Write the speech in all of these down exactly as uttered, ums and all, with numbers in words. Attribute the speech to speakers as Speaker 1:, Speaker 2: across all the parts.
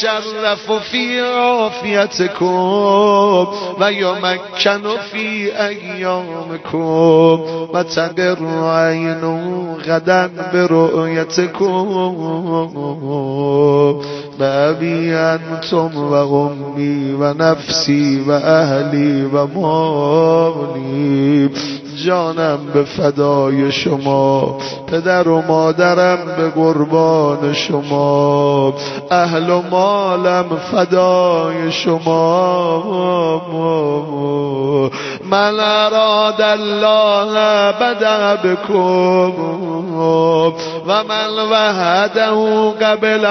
Speaker 1: یتشرف فی عافیتکم و یمکن فی ایامکم و تقر عین غدا برؤیتکم بابی انتم و امی و نفسی و اهلی و مالی. جانم به فدای شما، پدر و مادرم به قربان شما، اهل و مالم فدای شما. من اراد الله بدا بکم و من وحده قبل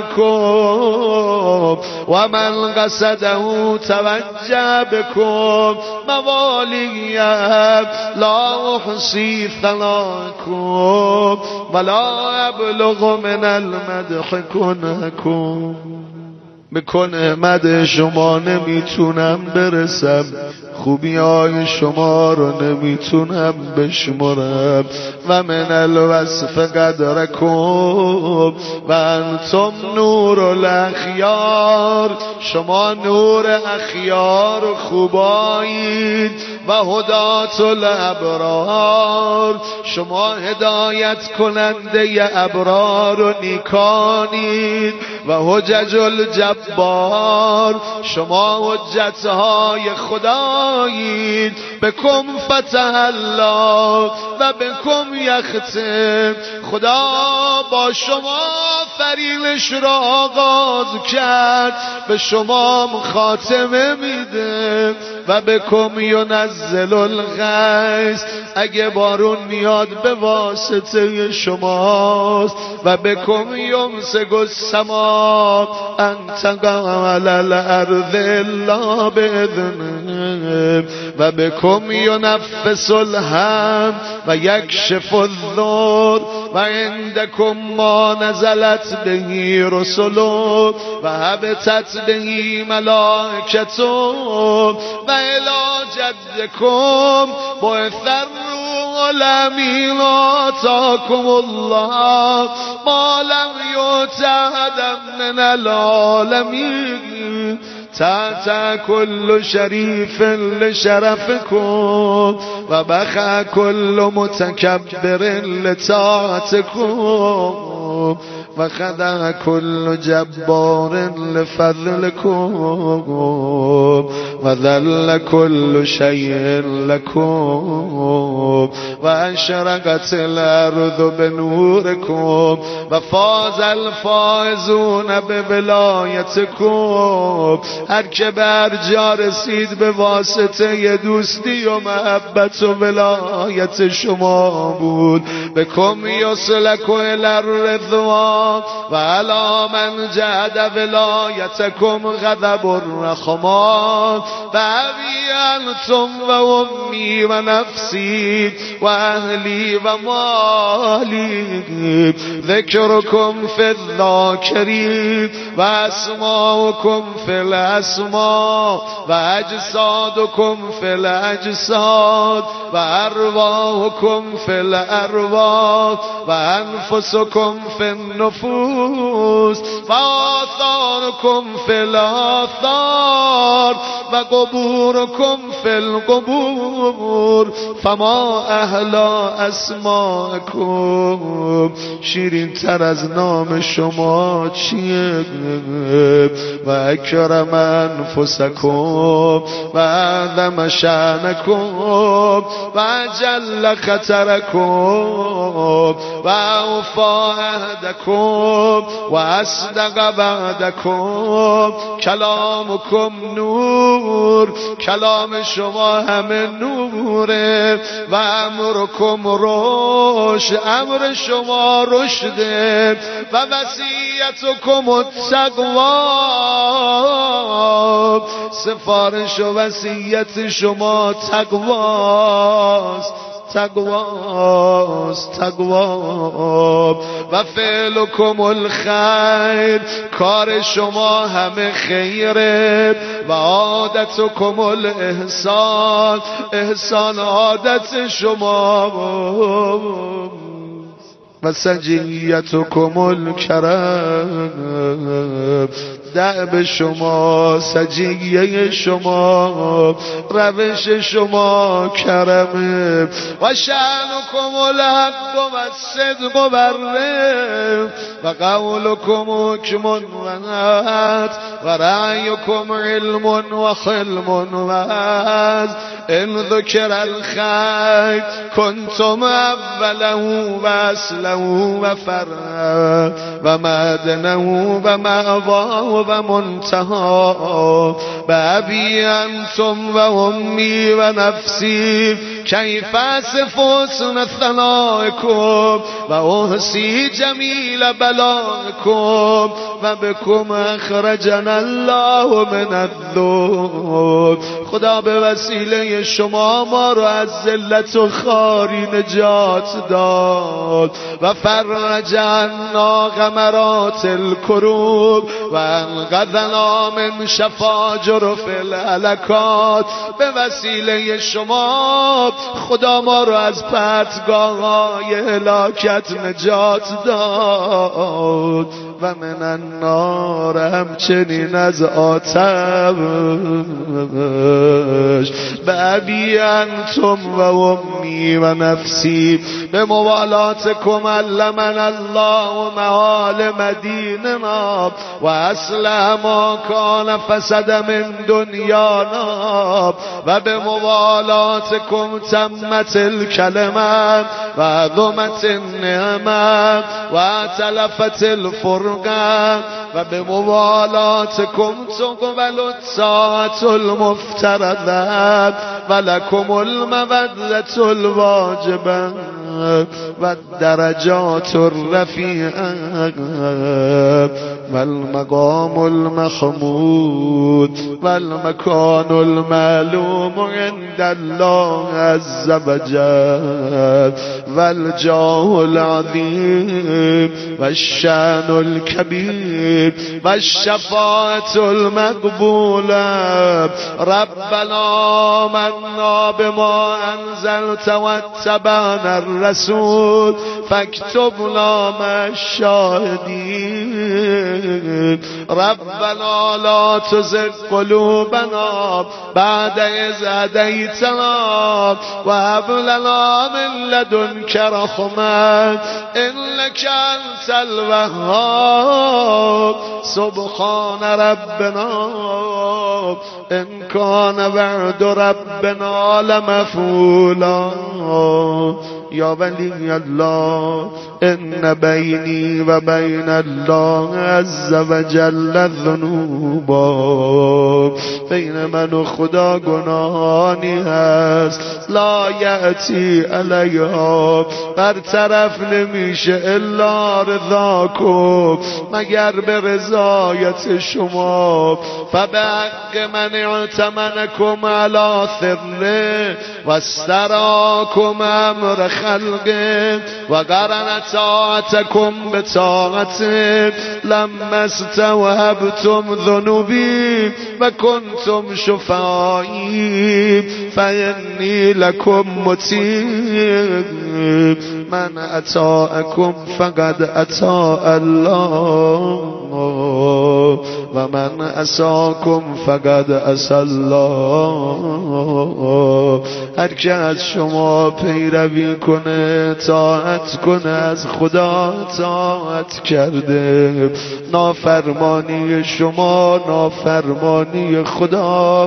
Speaker 1: عنکم و من قصده توجه بکم موالیم لا احصی ثناءکم ولا ابلغ من المدح کنکم. به کنه مد شما نمیتونم برسم، خوبی های شما رو نمیتونم بشمرم. و من الوصف قدرکم و انتم نور الاخیار، شما نور اخیار خوبایید. و هدات الابرار، شما هدایت کننده ابرار و نیکانید. و حجج الجبار، شما حجتهای خدایید. بکم فتح الله و بکم یختم، خدا با شما فریلش را آغاز کرد، به شما خاتمه میده. و بکم ینزل الغیث، اگه بارون میاد به واسطه شماست. و بکم یمسک السما ان تقع علی الارض الا باذنه. و بکم ینفس الهم و یکشف الضر و عندکم ما نزلت بهی رسل و هبطت بهی ملائکت و الی جدکم بعث الروح الامین آتاکم الله ما لم یؤت احدا من العالمین تحت کل شریف لشرفکم و بخع کل متکبر لطاعتکم و خدع کل جبار لفضلکم و ذل کل شیء لکم و اشرقت الارض بنورکم و فاز الفائزون بولایتکم. هر که بر جا رسید به واسطه دوستی و محبت و ولایت شما بود. بکم یسلک الی الرضوان و علی من جهد ولایتکم غضب الرحمن و ابی انتم و امی و نفسی و اهلی و مالی. ذکرکم فی الذاکرین و اسماؤکم فی الاسماء و اجسادکم فی الاجساد و ارواحکم فی الارواح و انفسکم فی النفوس و آثارکم فی الاثار و قبورکم فی القبور. فما احلا اسماءکم، شیرین تر از نام شما چیه؟ و اکرم انفسکم و اعظم شأنکم و جل خطرکم و اوفا عهدکم و اصدق وعدکم. کلامکم نور، کلام شما همه نوره. و امرکم رشد، امر شما رشده. و وصیتکم التقوا، سفارش و وصیت شما تقواست. تقواست تقوا. و فعلکم الخیر، کار شما همه خیره. و عادتکم الاحسان، احسان عادت شما. و سجیتکم الکرم، دأب شما، سجیه شما، روش شما کرمه. و شأنکم الحق و الصدق بره و قولکم حکم و عدل و رأیکم علم و حلم و عدل. ان ذکر الخیر کنتم اوله و اصله و فرعه و معدنه و مأواه و منتهاه. بأبی انتم و امی و نفسی کیف اصف حسن ثنائکم و احصی جمیل بلائکم و بکم اخرجنا الله من الذل. خدا به وسیله شما ما رو از ذلت و خواری نجات داد و فرج عنا غمرات الکروب و انقذنا من شفاجر فی الهلکات. به وسیله شما خدا ما رو از پرتگاه‌های هلاکت نجات داد و من النار همچنین از آتش. به ابی انتم و امی و نفسی به موالاتکم علمنا الله محال مدیننا و اصلح ما کان فسد من دنیانا و به موالاتکم تمت الکلمه و عظمت النعمه و تلفت الفرقه و به موالاتکم تقبل الطاعة المفترضه و لکم المودة الواجبه و الدرجات الرفیعه و المقام المحمود و المکان المعلوم عند الله عز وجل و الجاه العظیم و الشأن الكبیر و الشفاعة المقبوله. ربنا آمنا بما انزلت واتبعنا الرسول فاکتبنا مع الشاهدین. ربنا لا تزغ قلوبنا بعد اذ هدیتنا و هب لنا من لدنک رحمة انک انت الوهاب. سبحان ربنا ان کان وعد ربنا لمفعولا. یا ولی الله ان بینی و بین الله عز وجل ذنوبا. بین من و خدا گناهانی هست لا یأتی علیها برطرف نمیشه الا رضاکم مگر به رضایت شما. فبحق من اعتمنکم علی سره و استراکم امر خلقه و قرن طاعتکم بطاعته لما استوهبتم ذنوبی و کنتم شفائی فانی لکم مطیع. من اطاعکم فقد اطاع الله و من عصاکم فقد عصی الله. هر که از شما پیروی کنه طاعت کنه از خدا طاعت کرده. نافرمانی شما نافرمانی خدا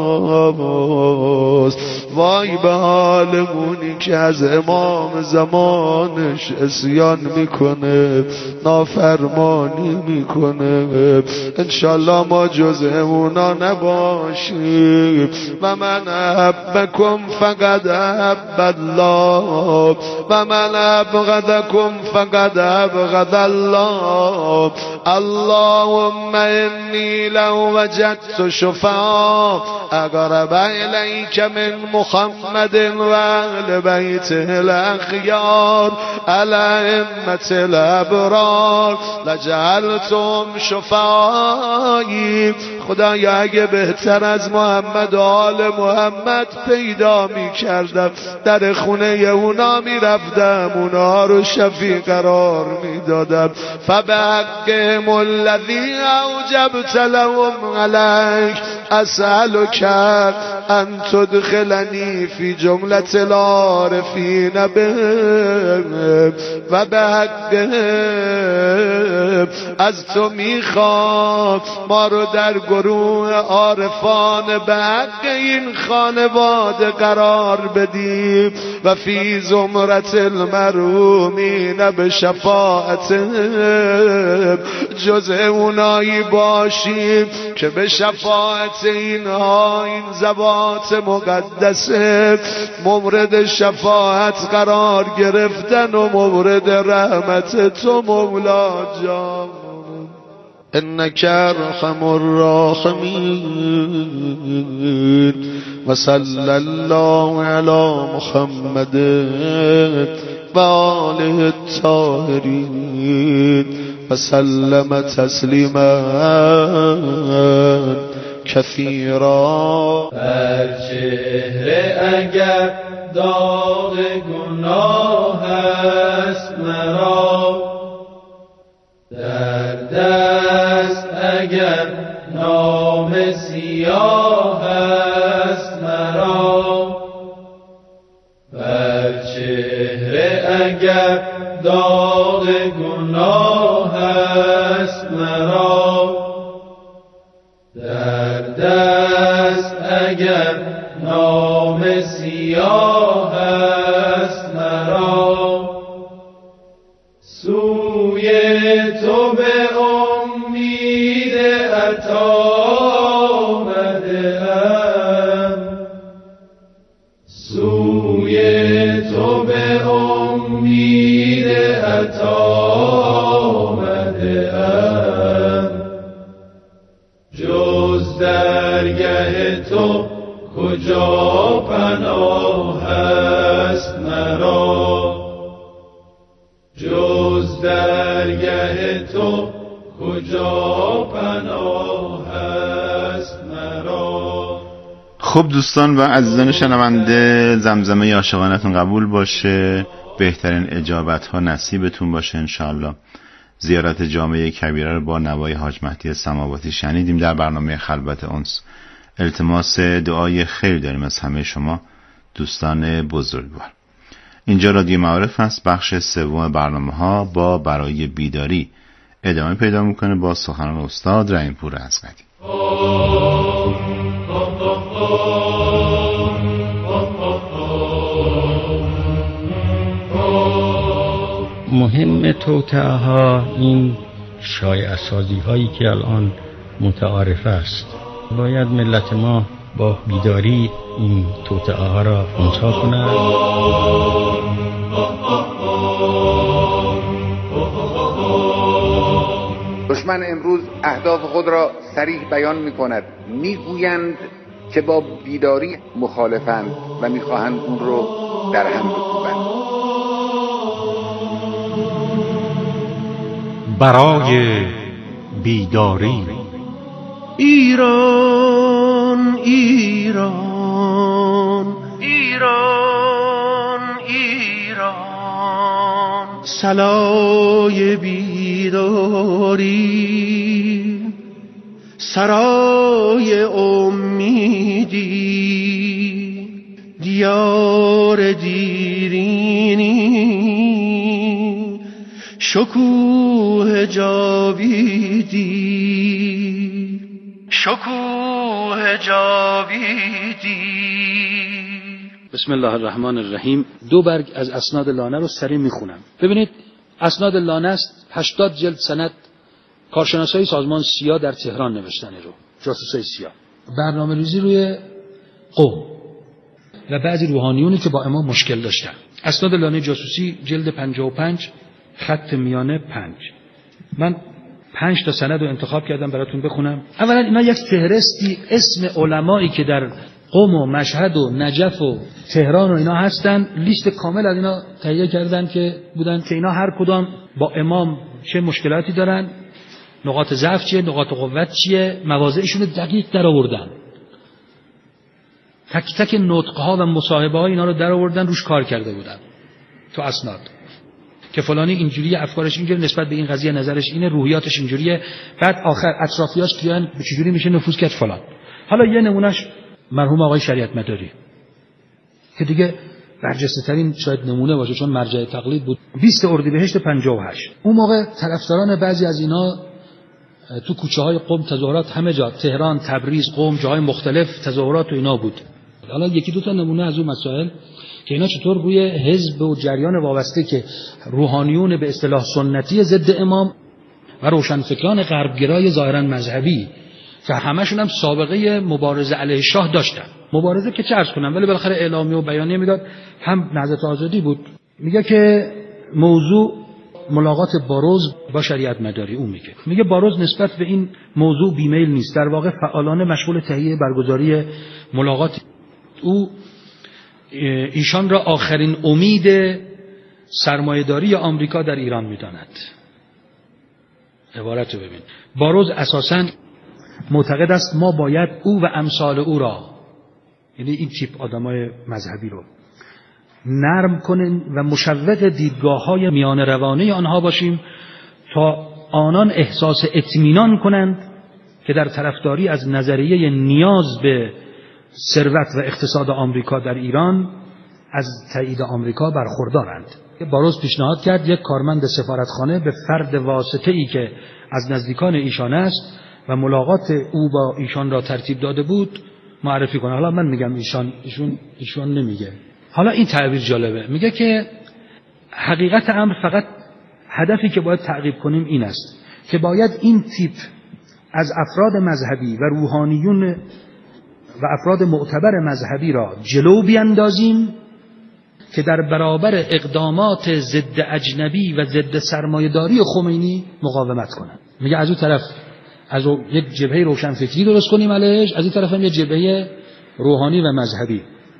Speaker 1: باست. وای به حالمونی که از امام زمانش عصیان میکنه نافرمانی میکنه. انشالله ما جز اونا نباشیم. و من احبکم فقد احب الله و من ابغضکم فقد ابغض الله. اللهم انی لو وجدت شفاعا اقرب الیک من محمد و اهل بیته الاخیار الائمة الابرار لجعلتم شفاعی. خدایا اگه بهتر از محمد و آل محمد پیدا می کردم در خونه اونا می رفتم اونا رو شفیع قرار می دادم. فبحقهم الذی اوجبت لهم علیک اسألک ان تدخلنی فی جملة العارفین بهم و بحقهم از تو میخوام ما رو در گروه عارفان به حق این خانواده قرار بدیم و فی زمرة المرحومین به شفاعتهم جز اونایی باشیم که به شفاعت اینها این ذوات مقدسه مورد شفاعت قرار گرفتن و مورد رحمت تو مولا جان. انک ارحم الراحمین و صلی الله علی محمد و آله الطاهرین و سلم تسلیما کثیرا.
Speaker 2: بر چهره اگر داغ گناه است مرا، در دست اگر نام سیاه است مرا، بر چهره اگر داغ گناه است مرا، در دست اگر نام سیاه است مرا، سوی تو به امید عطا آمده‌ام، سوی تو به امید عطا آمده‌ام، جز درگه تو کجا پناه است مرا، جز درگه تو کجا پناه است مرا.
Speaker 3: خب دوستان و عزیزان شنونده، زمزمه عاشقانتون قبول باشه، بهترین اجابت ها نصیبتون باشه انشاءالله. زیارت جامعه کبیره رو با نوای حاج مهدی سماواتی شنیدیم در برنامه خلوت انس. التماس دعای خیر داریم از همه شما دوستان بزرگوار. اینجا رادیو معارف هست، بخش سوم برنامه ها با برای بیداری ادامه پیدا میکنه با سخنان استاد رحیم پور ازغدی.
Speaker 4: مهم توطئه ها این شایعه سازی هایی که الان متعارف است، باید ملت ما با بیداری این توطئه ها را خنثی کنند.
Speaker 5: دشمن امروز اهداف خود را صریح بیان می کند، می گویند که با بیداری مخالفند و می خواهند اون رو در هم بکوبند.
Speaker 6: برای بیداری ایران ایران ایران ایران صلای بیداری سرای امیدی دیار دیرینی شکوه جاویدی شکوه جاویدی.
Speaker 7: بسم الله الرحمن الرحیم. دو برگ از اسناد لانه رو سریع میخونم. ببینید اسناد لانه است، هشتاد جلد سند، کارشناسای سازمان سیا در تهران نوشتن رو، جاسوسای سیا. برنامه ریزی روی قوم و بعضی روحانیونی که با امام مشکل داشتن. اسناد لانه جاسوسی جلد پنجاه و پنج خط میانه پنج. من پنج تا سند رو انتخاب کردم براتون بخونم. اولا اینا یک فهرستی اسم علمایی که در قم و مشهد و نجف و تهران و اینا هستن، لیست کامل از اینا تهیه کردن که بودن که اینا هر کدام با امام چه مشکلاتی دارن نقاط ضعف چیه، نقاط قوت چیه، مواضعشون رو دقیق در آوردن. تک تک نطق‌ها و مصاحبه‌ها اینا رو در آوردن، روش کار کرده بودن تو اسناد که فلانی اینجوریه، افکارش اینجوری، نسبت به این قضیه نظرش اینه، روحیاتش اینجوریه، بعد آخر اطرافیاش بیان چجوری میشه نفوذ کرد فلان. حالا یه نمونهش مرحوم آقای شریعت مداری که دیگه برجسته ترین شاید نمونه باشه چون مرجع تقلید بود. بیست اردیبهشت پنجاه و هشت اون موقع طرفداران بعضی از اینا تو کوچه های قم تظاهرات، همه جا، تهران، تبریز، قم، جاهای مختلف تظاهرات و اینا بود. حالا یکی دو تا نمونه از اون مسائل که اینا چطور روی حزب و جریان وابسته که روحانیون به اصطلاح سنتی ضد امام و روشنفکران غربگرای ظاهرا مذهبی که همشون هم سابقه مبارزه علیه شاه داشتن، مبارزه که چه عرض کنم، ولی بالاخره اعلامیه و بیانیه میداد. هم نهضت آزادی بود. میگه که موضوع ملاقات باروز با شریعت مداری. اون میگه میگه باروز نسبت به این موضوع بیمیل نیست، در واقع فعالانه مشغول تهیه برگزاری ملاقات. او ایشان را آخرین امید سرمایه‌داری آمریکا در ایران میداند. عبارت رو ببین. باروز اساساً معتقد است ما باید او و امثال او را، یعنی این تیپ آدمای مذهبی رو نرم کنیم و مشوق دیدگاه‌های میان روانه آنها باشیم تا آنان احساس اطمینان کنند که در طرفداری از نظریه نیاز به ثروت و اقتصاد آمریکا در ایران از تایید آمریکا برخوردارند. باروز پیشنهاد کرد یک کارمند سفارتخانه به فرد واسطه‌ای که از نزدیکان ایشان است و ملاقات او با ایشان را ترتیب داده بود معرفی کنه. حالا من میگم ایشان، ایشون ایشون نمیگه. حالا این تعبیر جالبه، میگه که حقیقت امر فقط هدفی که باید تعقیب کنیم این است که باید این تیپ از افراد مذهبی و روحانیون و افراد معتبر مذهبی را جلو بیندازیم که در برابر اقدامات ضد اجنبی و ضد سرمایه‌داری خمینی مقاومت کنند. میگه از اون طرف از یک جبهه روشنفکری درست کنیم علیهش، از این طرف هم یک جبهه روحانی و مذهبی.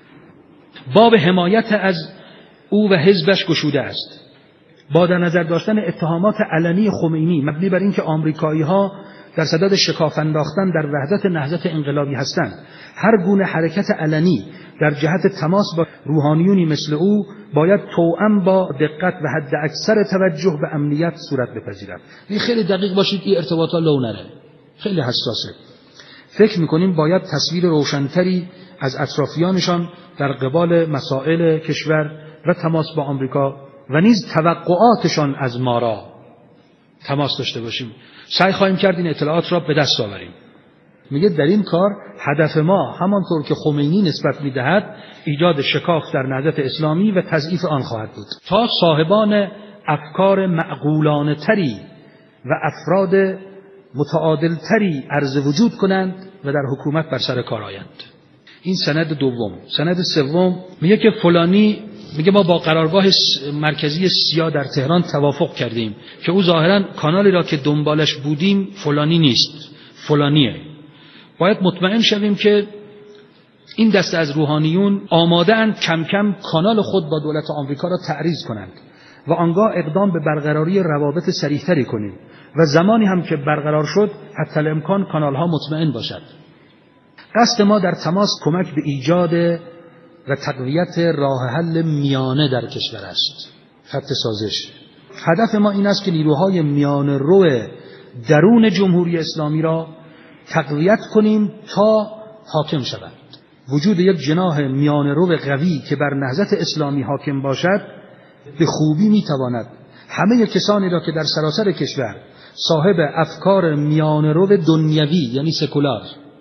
Speaker 7: باب حمایت از او و حزبش گشوده است با در نظر داشتن اتهامات علنی خمینی مبنی بر اینکه آمریکایی‌ها در صدد شکاف انداختن در وحدت نهضت انقلابی هستند. هر گونه حرکت علنی در جهت تماس با روحانیونی مثل او باید توأم با دقت و حد اکثر توجه به امنیت صورت بپذیرد. این خیلی دقیق باشید، این ارتباطا لو نره، خیلی حساسه. فکر میکنیم باید تصویر روشنتری از اطرافیانشان در قبال مسائل کشور و تماس با آمریکا و نیز توقعاتشان از ما را تماس داشته باشیم. سعی خواهیم کرد این اطلاعات را به دست آوریم. میگه در این کار هدف ما همانطور که خمینی نسبت میدهد ایجاد شکاف در نهضت اسلامی و تضعیف آن خواهد بود تا صاحبان افکار معقولانه تری و افراد متعادل تری عرض وجود کنند و در حکومت بر سر کار آیند. این سند دوم. سند سوم میگه که فلانی، میگه ما با قرارگاه مرکزی سیا در تهران توافق کردیم که او ظاهرا کانالی را که دنبالش بودیم فلانی نیست، فلانیه. باید مطمئن شویم که این دسته از روحانیون آماده اند کم کم کانال خود با دولت آمریکا را تعریض کنند و آنگاه اقدام به برقراری روابط صریح‌تری کنیم و زمانی هم که برقرار شد حتی الامکان کانال‌ها مطمئن باشد. قصد ما در تماس کمک به ایجاد و تقویت راه حل میانه در کشور است. خط سازش. هدف ما این است که نیروهای میانه رو درون جمهوری اسلامی را تقویت کنیم تا حاکم شوند. وجود یک جناح میانه رو قوی که بر نهضت اسلامی حاکم باشد به خوبی میتواند همه کسانی را که در سراسر کشور صاحب افکار میانه رو دنیوی یعنی سکولار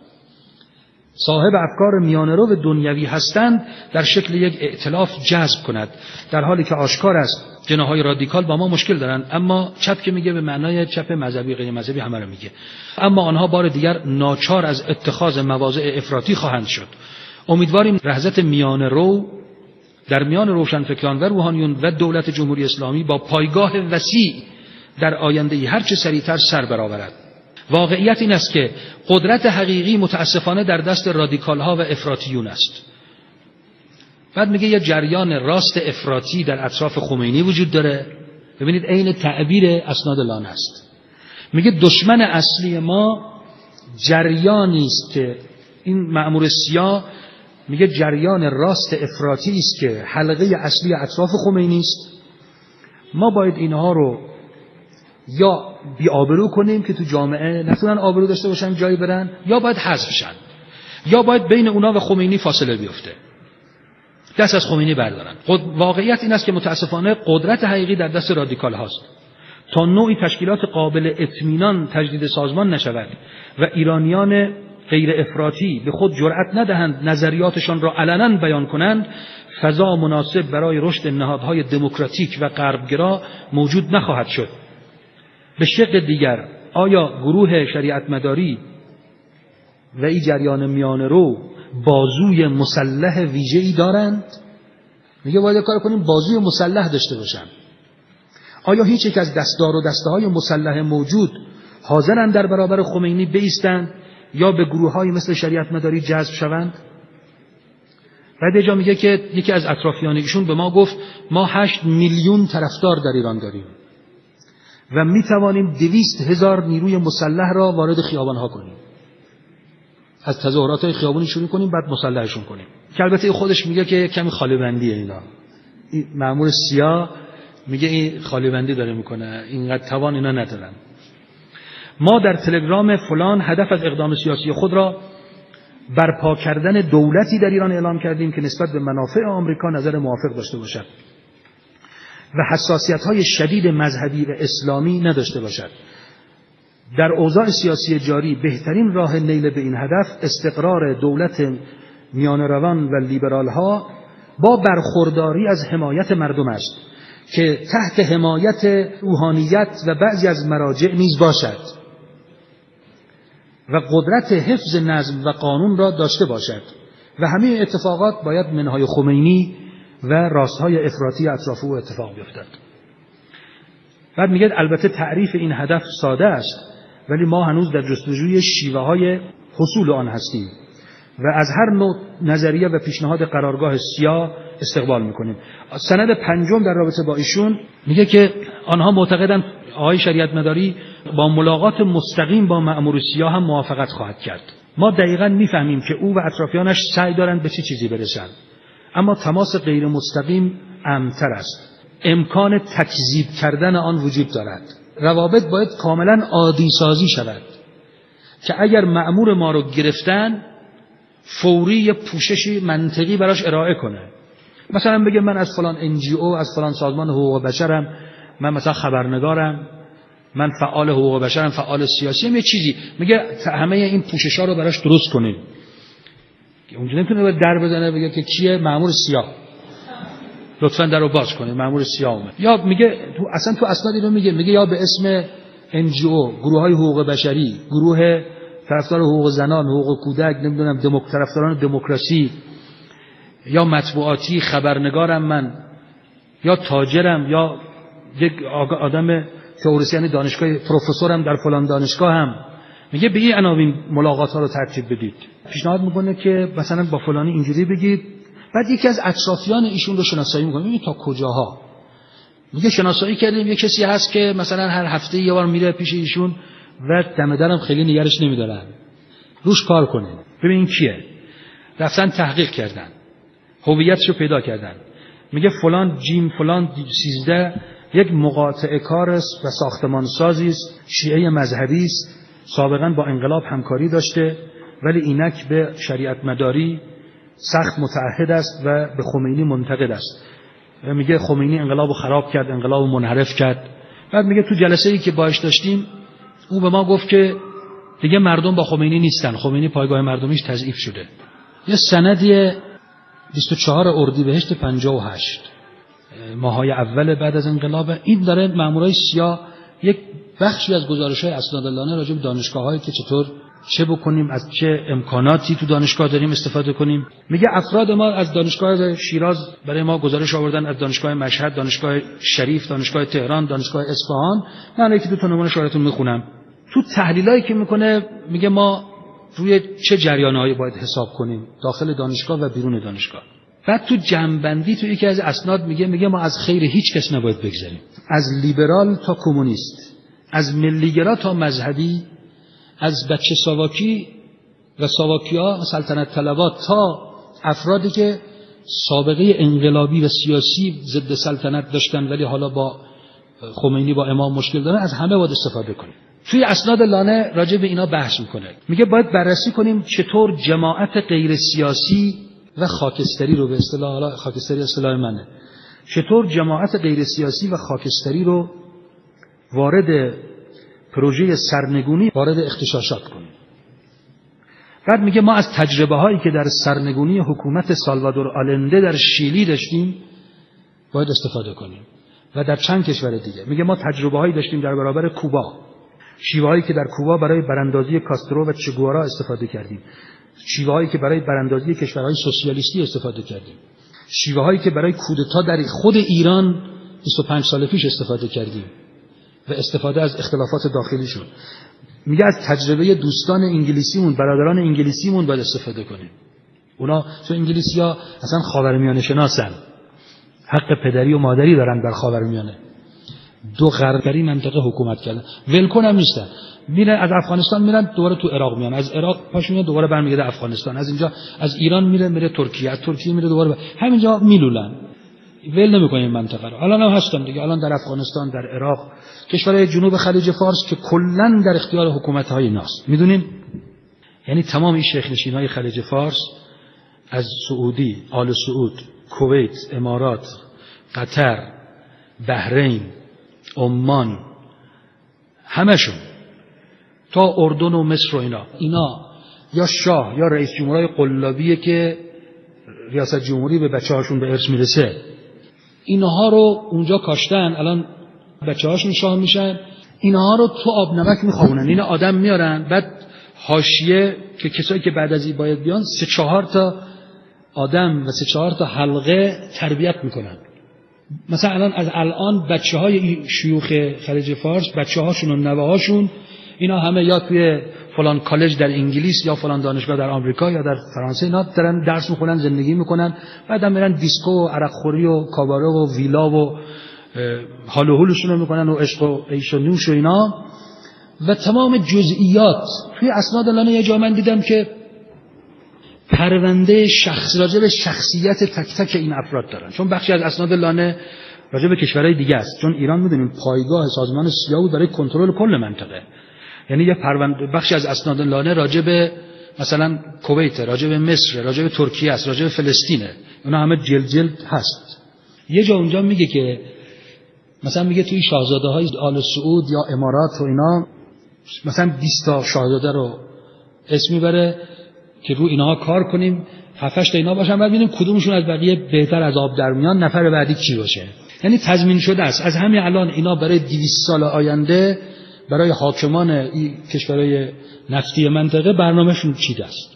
Speaker 7: صاحب افکار میانه‌رو دنیوی هستند در شکل یک ائتلاف جذب کند، در حالی که آشکار است جناح‌های رادیکال با ما مشکل دارند، اما چپ که میگه به معنای چپ مذهبی غیر مذهبی همه رو میگه، اما آنها بار دیگر ناچار از اتخاذ مواضع افراطی خواهند شد. امیدواریم نهضت میانه‌رو در میان روشنفکران و روحانیون و دولت جمهوری اسلامی با پایگاه وسیع در آینده هر چه سریعتر سر برآورد. واقعیت این است که قدرت حقیقی متاسفانه در دست رادیکال ها و افراطیون است. بعد میگه یه جریان راست افراطی در اطراف خمینی وجود داره. ببینید عین تعبیر اسناد لانه است. میگه دشمن اصلی ما جریانی است که این مأمور سیاه میگه جریان راست افراطی است که حلقه اصلی اطراف خمینی است. ما باید اینها رو یا بی آبرو کنیم که تو جامعه نتونن آبرو داشته باشن جایی برن، یا باید حذف شن، یا باید بین اونا و خمینی فاصله بیفته، دست از خمینی بردارن. واقعیت این است که متاسفانه قدرت حقیقی در دست رادیکال هاست. تا نوعی تشکیلات قابل اطمینان تجدید سازمان نشود و ایرانیان غیر افراطی به خود جرأت ندهند نظریاتشان را علنا بیان کنند، فضا مناسب برای رشد نهادهای دموکراتیک و غربگرا موجود نخواهد شد. به شق دیگر، آیا گروه شریعت مداری و این جریان میانه رو بازوی مسلح ویژه‌ای دارند؟ میگه باید کار کنیم بازوی مسلح داشته باشن. آیا هیچ یک از دستدار و دسته‌های مسلح موجود حاضرند در برابر خمینی بایستند یا به گروه‌های مثل شریعت مداری جذب شوند؟ بعد جا میگه که یکی از اطرافیان ایشون به ما گفت ما هشت میلیون طرفدار در ایران داریم و میتوانیم دویست هزار نیروی مسلح را وارد خیابان‌ها کنیم. از تظاهرات خیابانی شروع کنیم بعد مسلحشون کنیم. که البته خودش میگه که کمی خاله بندیه اینا. این مأمور سیاه میگه این خاله بندی داره میکنه، اینقدر توان اینا ندارن. ما در تلگرام فلان هدف از اقدام سیاسی خود را برپا کردن دولتی در ایران اعلام کردیم که نسبت به منافع آمریکا نظر موافق داشته باشد و حساسیت‌های شدید مذهبی و اسلامی نداشته باشد. در اوضاع سیاسی جاری بهترین راه نیل به این هدف استقرار دولت میانه روان و لیبرال‌ها با برخورداری از حمایت مردم است که تحت حمایت روحانیت و بعضی از مراجع نیز باشد و قدرت حفظ نظم و قانون را داشته باشد و همه اتفاقات باید منهای خمینی و راستهای افراطی اطراف او اتفاق بیفتد. بعد میگه البته تعریف این هدف ساده است ولی ما هنوز در جستجوی شیوه های حصول آن هستیم و از هر نوع نظریه و پیشنهاد قرارگاه سیاه استقبال میکنیم. سند پنجم در رابطه با ایشون میگه که آنها معتقدند آقای شریعت مداری با ملاقات مستقیم با مأمور سیاه هم موافقت خواهد کرد. ما دقیقاً میفهمیم که او و اطرافیانش سعی دارند به چه چی چیزی برسند، اما تماس غیر مستقیم امن‌تر است. امکان تکذیب کردن آن وجود دارد. روابط باید کاملا عادی سازی شود که اگر مأمور ما رو گرفتن فوری پوششی منطقی براش ارائه کنه. مثلا بگه من از فلان ان جی او، از فلان سازمان حقوق بشرم، من مثلا خبرنگارم، من فعال حقوق بشرم، فعال سیاسی هم، یه چیزی میگه همه این پوششا رو براش درست کنید. اونجا نمیتونه در بزنه بگه که کیه مأمور سیاه، لطفاً درو باز کنید مأمور سیاه اومد. یا میگه تو اصلا تو اسناد اینو میگه میگه یا به اسم ان جی او، گروه‌های حقوق بشری، گروه طرفدار حقوق زنان، حقوق کودک، نمیدونم دموک طرفداران دموکراسی، یا مطبوعاتی، خبرنگارم من، یا تاجرم، یا یک آدم تئوریسین دانشگاه، پروفسورم در فلان دانشگاه هم. میگه به این عناوین ملاقات ها رو ترتیب بدید. پیشنهاد میکنه که مثلا با فلانی اینجوری بگید. بعد یکی از اطرافیان ایشون رو شناسایی میکنه. میگه تا کجاها؟ میگه شناسایی کردیم یه کسی هست که مثلا هر هفته یه بار میره پیش ایشون و دم درم خیلی نگرش نمیدارن، روش کار کنه. ببین کیه. رفتن تحقیق کردن، هویتش رو پیدا کردن. میگه فلان جیم فلان سیزده یک مقاطعه کار است و ساختمان سازی است، شیعه مذهبی است، سابقا با انقلاب همکاری داشته ولی اینک به شریعت مداری سخت متعهد است و به خمینی منتقد است. و میگه خمینی انقلابو خراب کرد، انقلابو منحرف کرد. بعد میگه تو جلسه‌ای که باهاش داشتیم او به ما گفت که دیگه مردم با خمینی نیستن، خمینی پایگاه مردمیش تضعیف شده. یه سندی بیست و چهار اردیبهشت پنجاه و هشت ماهای اول بعد از انقلاب، این داره مامورای سیاه یک بخشی از گزارش‌های اسناد لانه راجع به دانشگاه‌هایی که چطور چه بکنیم، از چه امکاناتی تو دانشگاه داریم استفاده کنیم. میگه افراد ما از دانشگاه شیراز برای ما گزارش آوردن، از دانشگاه مشهد، دانشگاه شریف، دانشگاه تهران، دانشگاه اصفهان. من یکی دو تا نمونه براتون میخونم. تو تحلیلایی که میکنه میگه ما روی چه جریان‌هایی باید حساب کنیم داخل دانشگاه و بیرون دانشگاه. بعد تو جمع‌بندی تو یکی از اسناد میگه میگه ما از خیر هیچ کس نباید بگذریم، از لیبرال تا کمونیست، از ملیگرا تا مذهبی، از بچه ساواکی و ساواکیا و سلطنت طلبات تا افرادی که سابقه انقلابی و سیاسی ضد سلطنت داشتن ولی حالا با خمینی با امام مشکل دارن، از همه باید استفاده کنیم. توی اسناد لانه راجع به اینا بحث میکنه، میگه باید بررسی کنیم چطور جماعت غیر سیاسی و خاکستری رو، به اصطلاح حالا خاکستری اصطلاح منه، چطور جماعت غیر سیاسی و خاکستری رو وارد پروژه سرنگونی، وارد اغتشاشات کنیم. بعد میگه ما از تجربه هایی که در سرنگونی حکومت سالوادور آلنده در شیلی داشتیم باید استفاده کنیم و در چند کشور دیگه. میگه ما تجربه هایی داشتیم در برابر کوبا، شیوه هایی که در کوبا برای براندازی کاسترو و چگوارا استفاده کردیم، شیوه هایی که برای براندازی کشورهای سوسیالیستی استفاده کردیم، شیوه هایی که برای کودتا در خود ایران بیست و پنج سال پیش استفاده کردیم و استفاده از اختلافات داخلیشون. میگه از تجربه دوستان انگلیسیمون، برادران انگلیسیمون باید استفاده کنیم. اونا تو انگلیسی‌ها اصلا خاورمیانه شناسن، حق پدری و مادری دارن بر خاورمیانه. دو غربگری منطقه حکومت کردن، ولکن هم نیستن. میرن از افغانستان میرن دوباره تو عراق میان، از عراق پاشون میاد دوباره برمیگرده افغانستان، از اینجا از ایران میره میره ترکیه، از ترکیه میره دوباره همینجا میلولن، ول نمیکنه این منطقه رو. الان هم هستن دیگه، الان در افغانستان، در عراق، کشورهای جنوب خلیج فارس که کلا در اختیار حکومت‌های ایناست. میدونین یعنی تمام این شیخ نشین‌های خلیج فارس، از سعودی، آل سعود، کویت، امارات، قطر، بحرین، عمان، همشون تا اردن و مصر و اینا اینا یا شاه یا رئیس جمهورای قلابیه که ریاست جمهوری به بچه‌هاشون به ارث میرسه. اینها رو اونجا کاشتن، الان بچه‌هاشون شاه میشن، اینها رو تو آب نمک میخوابونن. اینا آدم میارن، بعد حاشیه که کسایی که بعد از این باید بیان سه چهار تا آدم و سه چهار تا حلقه تربیت میکنن. مثلا الان از الان بچه‌های این شیوخ خلیج فارس، بچه‌هاشون و نوه‌هاشون اینا همه یا توی فلان کالج در انگلیس یا فلان دانشگاه در آمریکا یا در فرانسه اینا دارن درس میخونن، زندگی میکنن، بعدا میرن دیسکو و عرقخوری و کاباره و ویلا و حال و حولشون رو میکنن و عشق و عیش و نوش و اینا و تمام جزئیات. توی اسناد لانه یه جا من دیدم که پرونده شخص راجع به شخصیت تک تک این افراد دارن، چون بخشی از اسناد لانه راجع به کشورهای دیگه است، چون ایران میدونیم پایگاه سازمان سیا بود برای کنترل کل منطقه. یعنی یه پرونده بخشی از اسناد لانه راجع به مثلا کویت، راجع به مصر، راجع به ترکیه است، راجع به فلسطینه، اونا همه جلد جلد هست. یه جا اونجا میگه که مثلا میگه توی شاهزاده‌های آل سعود یا امارات و اینا مثلا بیست تا شاهزاده رو اسم میبره که رو اینها کار کنیم، هفت هشت تا اینا باشن، بعد ببینیم کدومشون از بقیه بهتر از آب در میان، نفر بعدی کی باشه. یعنی تضمین شده است از همین الان اینا برای دویست سال آینده برای حاکمان این کشورهای نفتی منطقه برنامه‌شون چیده است.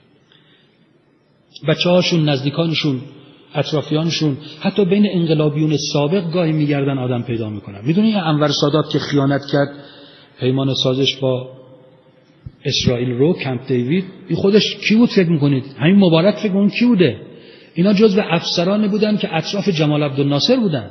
Speaker 7: بچه‌هاشون، نزدیکانشون، اطرافیانشون، حتی بین انقلابیون سابق گاهی میگردن آدم پیدا میکنن. میدونی انور سادات که خیانت کرد پیمان سازش با اسرائیل رو، کمپ دیوید، این خودش کی بود فکر میکنید؟ همین مبارک فکر میکنید کی بوده؟ اینا جزو افسرانی بودن که اطراف جمال عبدالناصر بودن.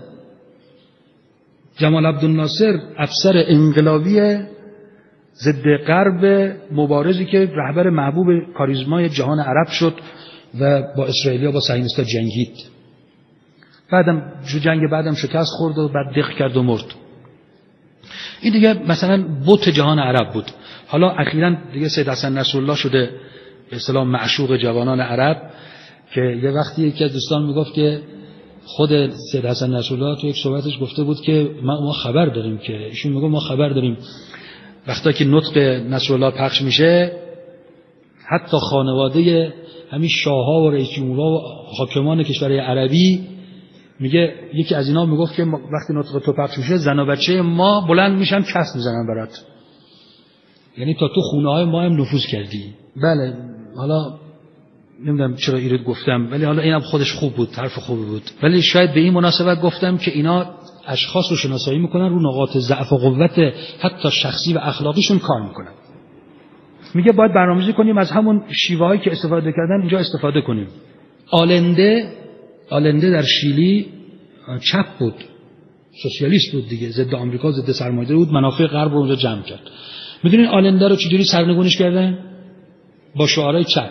Speaker 7: جمال عبدالناصر افسر انقلابی ضد غرب مبارزی که رهبر محبوب کاریزمای جهان عرب شد و با اسرائیلیا با صهیونیست‌ها جنگید. بعدم جنگ بعدم شکست خورد و بعد دق کرد و مرد. این دیگه مثلا بت جهان عرب بود. حالا اخیراً دیگه سید حسن نصرالله شده به اصطلاح معشوق جوانان عرب، که یه وقتی یکی از دوستان میگفت که خود سید حسن نصرالله تو یک صحبتش گفته بود که ما, ما خبر داریم، که ایشون میگه ما خبر داریم وقتی که نطق نصرالله پخش میشه حتی خانواده همین شاه‌ها و رئیس جمهورها و حاکمان کشورهای عربی، میگه یکی از اینا میگفت که وقتی نطق تو پخش میشه زن و بچه ما بلند میشن کس میزنن برات، یعنی تا تو خونه های ما هم نفوذ کردی. بله حالا نمیدونم چرا ایراد گفتم، ولی حالا اینم خودش خوب بود، طرف خوبی بود، ولی شاید به این مناسبت گفتم که اینا اشخاص رو شناسایی میکنن، رو نقاط ضعف و قوت حتی شخصی و اخلاقیشون کار میکنن. میگه باید برنامه‌ریزی کنیم از همون شیوه‌هایی که استفاده کردن اینجا استفاده کنیم. آلنده آلنده در شیلی چپ بود، سوسیالیست بود دیگه، ضد آمریکا، ضد سرمایه‌داری بود، منافع غرب رو اونجا جمع کرد. میدونین آلنده رو چجوری سرنگونش کردن؟ با شعارهای چپ،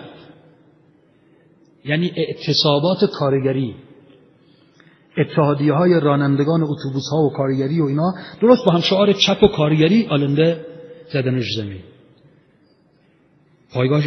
Speaker 7: یعنی اعتصابات کارگری، اتحادیه های رانندگان اتوبوس ها و کارگری و اینا، درست با هم شعار چپ و کارگری آلنده زدنش زمین. پایگاه